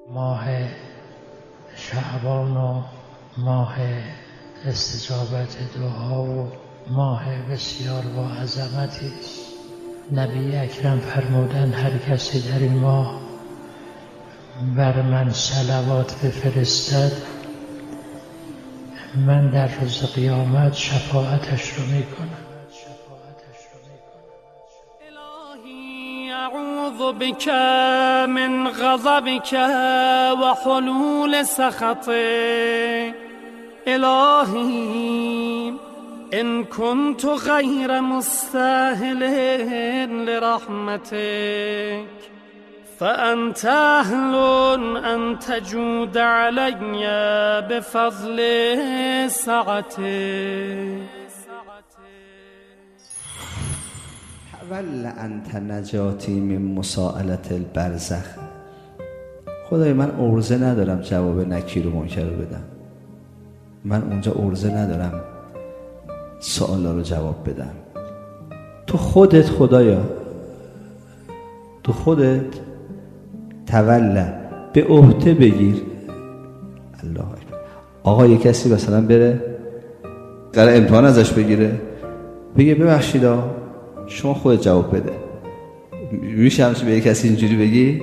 ماه شعبان و ماه استجابت دعا و ماه بسیار با عظمتی است. نبی اکرم فرمودند هر کسی در این ماه بر من صلوات بفرستد من در روز قیامت شفاعتش رو میکنم. الهی اعوذ بک من غضبک و حلول سخطک. الهی ان كنت غیر مستاهل لرحمتك فأنت أهل أن تجود علي بفضل سعتك. ول انت نجاتی من مساءلة البرزخ. خدای من عرضه ندارم جواب نکیر و منکر رو بدم، من اونجا عرضه ندارم سوالا رو جواب بدم. تو خودت خدایا، تو خودت توله به عهده بگیر. الله اکبر. آقا یک کسی مثلا بره قرار امتحان ازش بگیره، بگه ببخشید شما خودت جواب بده. میشه همچه به یک کسی اینجوری بگی؟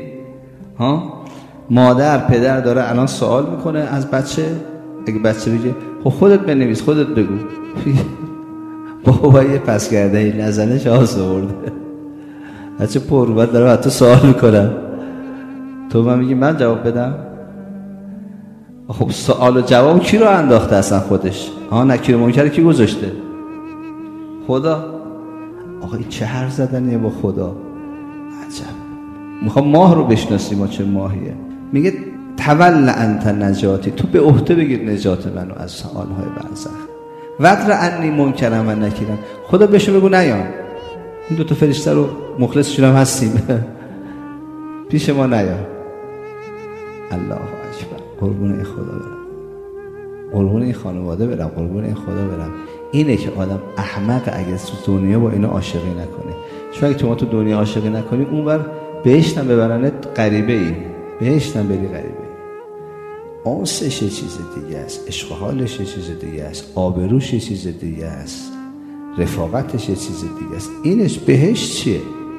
مادر پدر داره الان سوال میکنه از بچه، اگه بچه بگه خب خودت بنویس خودت بگو، بابا یه پس کرده این نزنه شانس آورده. بچه پروت داره حتی سوال میکنم، تو من میگی من جواب بدم؟ خب سوال و جواب کی رو انداخته اصلا خودش؟ نکیر منکر کی گذاشته؟ خدا. آقا این چه حرف زدنیه با خدا؟ عجب. میخوام ماه رو بشناسیم ما چه ماهیه. میگه تول انت نجاتی، تو به عهده بگیر نجات منو از سوالهای برزخ. وقر انی منکرم و نکیرم. خدا بهش بگو نیان، این دوتا فرشته رو مخلص شدم هستیم پیش ما نیان. الله اکبر. قربون این خدا برم، قربون این خانواده برم، قربون این خدا برم. اینه که آدم احمق اگه تو دنیا با اینا عاشقی نکنه. چون اگه تو دنیا عاشقی نکنی اونور بهشتم ببرنت غریبه ای، بهشتم بری غریبه ای. آنسش یه چیز دیگه است، عشق و حالش یه چیز دیگه است، آبروش یه چیز دیگه است، رفاقتش یه چیز دیگه است. اینش بهشت چیه؟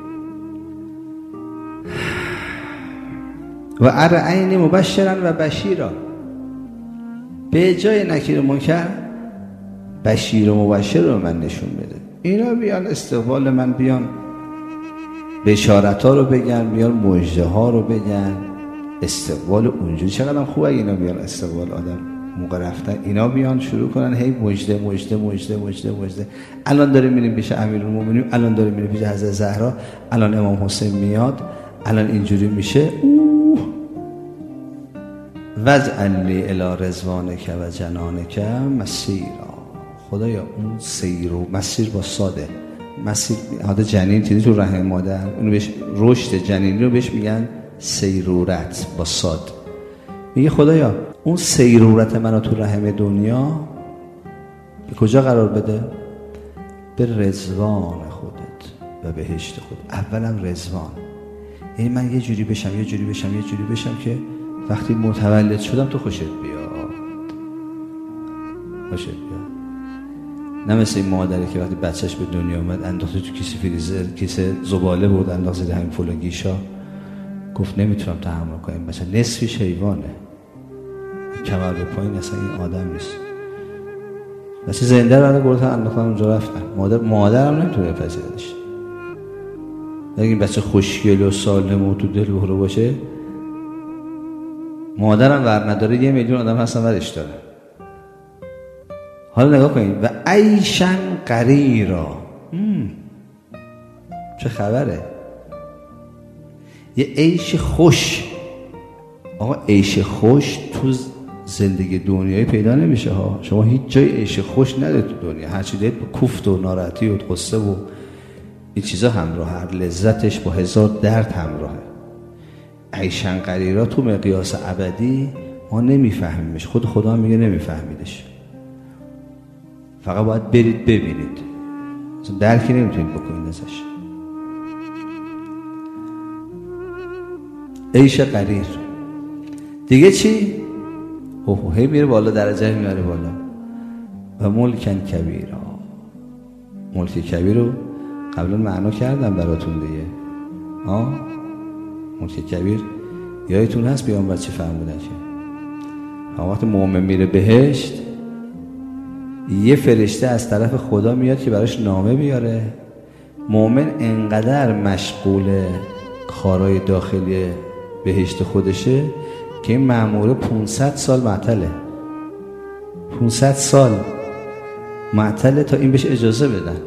و ارعین مبشرا و بشیرا. به جای نکیر منکر بشیر و مبشر رو من نشون بده. اینا بیان استقبال من، بیان بشارت ها رو بگن، بیان مژده ها رو بگن. استقبال اونجوری چقدر خوبه اینا بیان استقبال آدم موقع رفتن، اینا بیان شروع کنن هی مژده مژده مژده مژده مژده. الان داریم میریم پیش امیرالمومنین، الان داریم میریم پیش حضرت زهرا، الان امام حسین میاد، الان اینجوری میشه. وجعل لی الی رضوانک و جنانک مسیرا. خدایا اون سیر و مسیر با ساده، مسیر هاده جنین تیدی تو رحم مادر، اونو بهش رشد جنینی رو بهش میگن سیرورت با ساد. میگه خدایا اون سیرورت منو تو رحم دنیا به کجا قرار بده؟ به رضوان خودت و بهشت خود. اولم رضوان، یعنی من یه جوری بشم یه جوری بشم یه جوری بشم که وقتی متولد شدم تو خوشت بیاد، خوشت بیاد. نه مثل این مادری که وقتی بچهش به دنیا اومد انداخته تو کیسه فریزر، کیسه زباله بود انداخت زیر همین فلان گیشا، گفت نمیتونم تحمل کنم. مثلا نصفش حیوانه، کمر به پایین اصلا این آدم نیست. مثلا زنده رو گفتن انداختن اونجا رفتن. مادرم نمیتونه بپذیرش. اگه این بچه خوشگل و سالم و تو دل بخوره باشه، مادرم ور نداره 1 میلیون آدم هستن ورش داره. حالا نگاه کنید و عیشن قریرا. چه خبره؟ یه عیش خوش. آقا عیش خوش تو زندگی دنیایی پیدا نمیشه ها. شما هیچ جای عیش خوش نداره تو دنیا. هر چی دید با کوفت و ناراحتی و قصه و این چیزا همراه، هر لذتش با 1000 درد همراهه. عیشن قریرا تو مقیاس ابدی ما نمیفهمیمش، خود خدا هم میگه نمیفهمیدش. فقط باید برید ببینید، درکی نمیتونید بکنید ازش. عیش قریر. دیگه چی؟ هی میره بالا، درجه میاره بالا. و ملکن کبیر. ملک کبیر رو قبلا معنا کردم براتون دیگه. ملک کبیر یادتون هست پیامبر چی فرمودن که وقتی مؤمن میره بهشت، یه فرشته از طرف خدا میاد که براش نامه بیاره. مؤمن انقدر مشغول کارهای داخلی بهشت خودشه که این مأموره 500 سال معطله. 500 سال معطله تا این بهش اجازه بدن.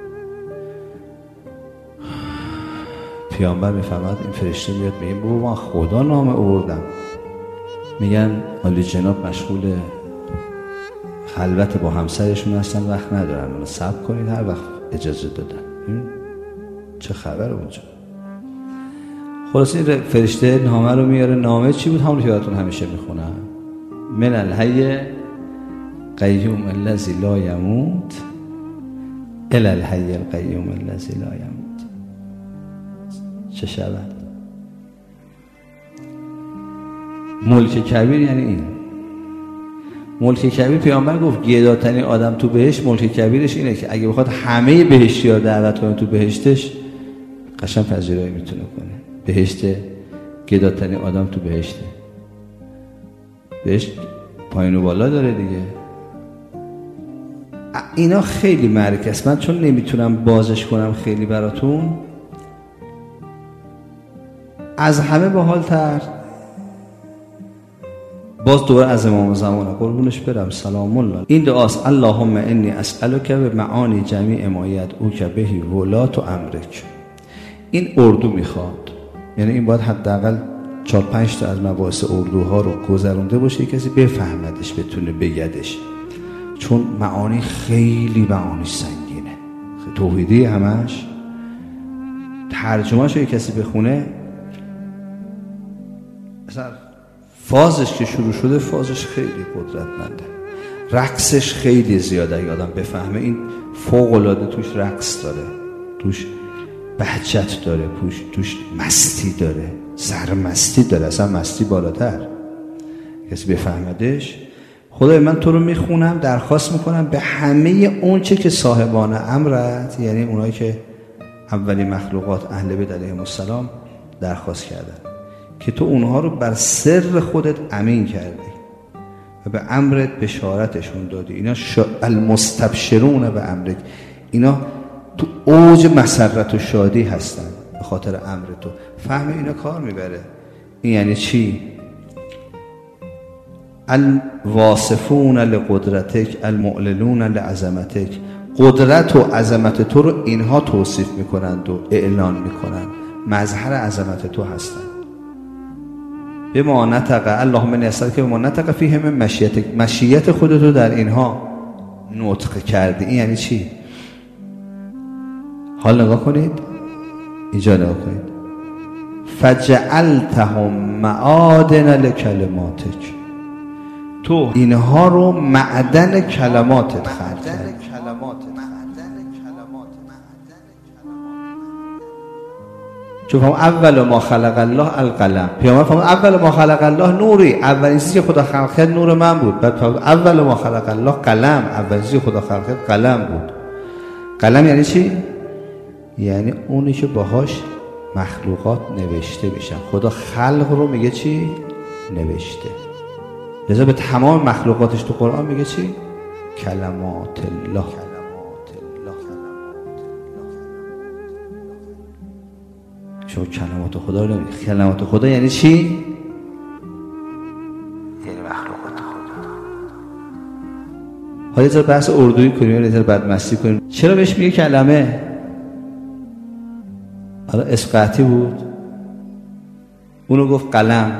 پیامبر میفهمد این فرشته میاد میگه بابا من خدا نامه آوردم. میگن عالی جناب مشغول خلوت با همسرشون هستن، وقت ندارن، اونو صبر کنید هر وقت اجازه دادن. چه خبر اونجا؟ خلاص این فرشته نامه رو میاره. نامه چی بود؟ همون که براتون همیشه میخونم: من الحی قیوم الذی لا یموت الی الحی القیوم الذی لا یموت. چه شود؟ ملک کبیر یعنی این. ملک کبیر پیامبر گفت گداترین آدم تو بهشت ملک کبیرش اینه که اگه بخواد همه بهشتی‌ها دعوت کنه تو بهشتش، قشنگ پذیرایی میتونه کنه. بهشت گداترین آدم تو بهشته. بهشت پایین و بالا داره دیگه. اینا خیلی معرکه است. من چون نمیتونم بازش کنم خیلی براتون، از همه باحال‌تر باز دوباره از امام زمانه قربونش برم سلام الله، این دعاست: اللهم انی اسألک به معانی جمیع ما یدعوک بهی ولات و امرک. این اردو میخواد، یعنی این باید حداقل 4-5 تا از مباحث اردوها رو گذرونده باشه، کسی بفهمدش، بتونه بگدش، چون معانی خیلی معانی سنگینه، توحیدی همش. ترجمه‌شو کسی بخونه، مثلا فازش که شروع شده فازش خیلی قدرتمنده، رقصش خیلی زیاده. اگه آدم بفهمه این فوق‌العاده توش رقص داره، توش بهجت داره، توش مستی داره، سرمستی داره، اصلا مستی بالاتر. کسی بفهمدش، خدای من تو رو میخونم، درخواست میکنم به همه اون چه که صاحبان امرت، یعنی اونایی که اولی مخلوقات اهل بیت علیهم السلام درخواست کردن، که تو اونها رو بر سر خودت امین کردی و به امرت بشارتشون دادی. اینا المستبشرون به امرت، اینا تو اوج مسرت و شادی هستن به خاطر امر تو. فهم اینا کار میبره. این یعنی چی؟ الواصفون لقدرتک المعلنون لعظمتک. قدرت و عظمت تو رو اینها توصیف میکنند و اعلان میکنند، مظهر عظمت تو هستند. به ما نطق اللهم نسألک که به ما نطق فیه من مشیتک، مشیت خودتو در اینها نطق کردی. این یعنی چی؟ حال نگاه کنید، اینجا نگاه کنید: فجعلتهم معادن لکلماتک. تو اینها رو معدن کلماتت خلق کردی. چون اول ما خلق الله القلم. پیامبر فرمود اول ما خلق الله نوری، اولین چیزی که خدا خلق کرد نور من بود. بعد اول ما خلق الله قلم، اولین چیزی که خدا خلق کرد قلم بود. قلم یعنی چی؟ یعنی اونی که باهاش مخلوقات نوشته میشن. خدا خلق رو میگه چی؟ نوشته. لذا به تمام مخلوقاتش تو قرآن میگه چی؟ کلمات الله. شما کلمات خدا رو نمیگه. کلمات خدا یعنی چی؟ یعنی مخلوقات خدا. حالا یه ذره بحث اردویی کنیم، یه ذره بدمستی کنیم. چرا بهش میگه کلمه؟ حالا اسقاطی بود، اونو گفت قلم،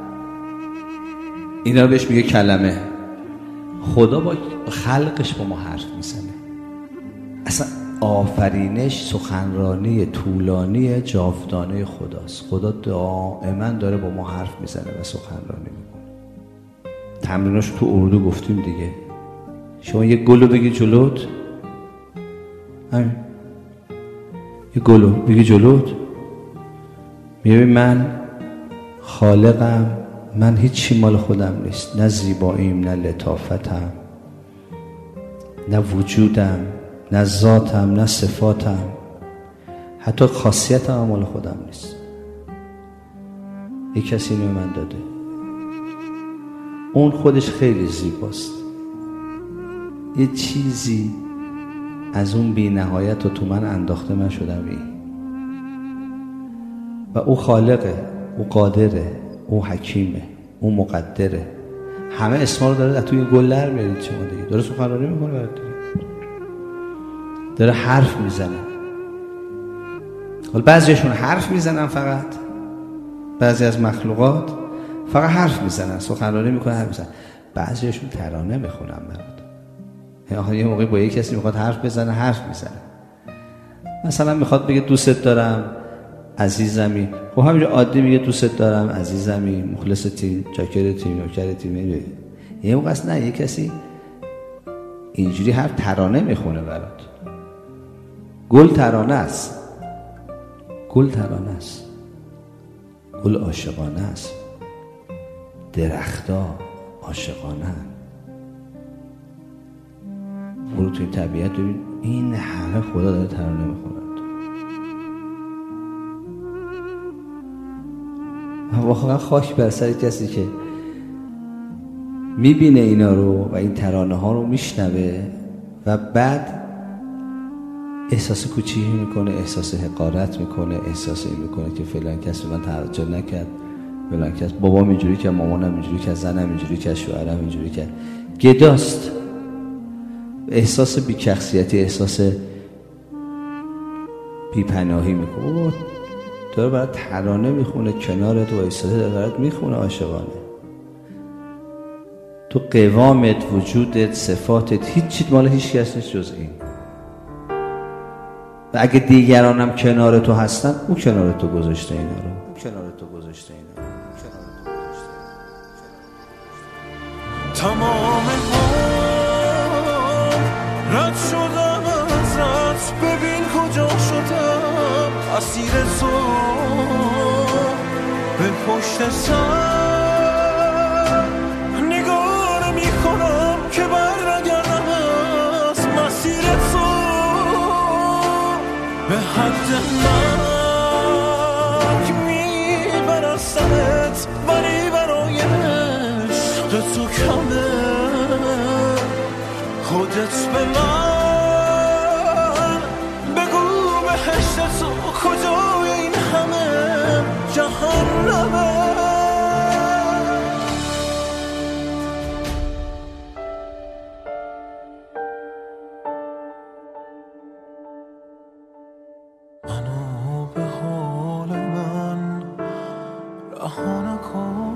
اینا رو بهش میگه کلمه. خدا با خلقش با ما حرف میزنه. اصلا آفرینش سخنرانی طولانی جاودانه خداست. خدا دائما داره با ما حرف میزنه و سخنرانی میکنه. تمریناش تو اردو گفتیم دیگه. شما یه گلو بگی جلوت، همین یه گلو بگی جلوت، میگه من خالقم، من هیچی مال خودم نیست، نه زیباییم، نه لطافتم، نه وجودم، نه ذاتم، نه صفاتم، حتی خاصیتم مال خودم نیست. یک کسی اینو من داده، اون خودش خیلی زیباست. یه چیزی از اون بی نهایت رو تو من انداخته، من شدم این. و او خالقه، او قادره، او حکیمه، او مقدره. همه اسما رو داره در توی گل در میارید شما دیگه. داره سخنرانی میکنه برات دیگه، داره حرف میزنه. حالا بعضیشون حرف میزنن فقط، بعضی از مخلوقات فقط حرف میزنن، سخنرانی میکنن، حرف میزنن. بعضیشون ترانه میخونن برات. یه موقعی با یک کسی میخواد حرف بزنه، حرف میزنه. مثلا میخواد بگه دوست دارم عزیزمی، خب همینجا عادی میگه دوست دارم عزیزمی، مخلصتی، چاکرتی، نوکرتی. یه موقع است نه، یه کسی اینجوری حرف ترانه میخونه برات. گل ترانه است، گل ترانه است، گل عاشقانه است، درختا عاشقانه. برو توی طبیعت ببین، این همه خدا داره ترانه میخونه. واقعا خاک بر سر کسی که میبینه اینا رو و این ترانه ها رو میشنوه و بعد احساس کوچیکی میکنه، احساس حقارت میکنه، احساس این میکنه که فلان کس به من توجه نکرد، فلان کس، بابام اینجوری کرد، مامانم اینجوری کرد، زنم اینجوری کرد، شوهرم اینجوری کرد. گداست. احساس بی‌شخصیتی، احساس بی‌پناهی میکنه. داره برات ترانه میخونه، کنارت وایساده داره برات میخونه عاشقانه. تو قوامت، وجودت، صفاتت، هیچ چیز مال هیچ کس نیست جز این. و اگه دیگرانم کنار تو هستن، او کنار تو گذاشته اینا رو، کنار تو گذاشته اینا رو. تمام رد شدم ازت، ببین کجا شدم، اسیر تو به پشت سر نگاه میکنم که بر نگردم از مسیر تو. به حد مرگ میبرستمت، ولی برای عشق تو کمه. خودت به من بگو بهشت تو کجای این همه جهنمه. منو به حال من رها نکن.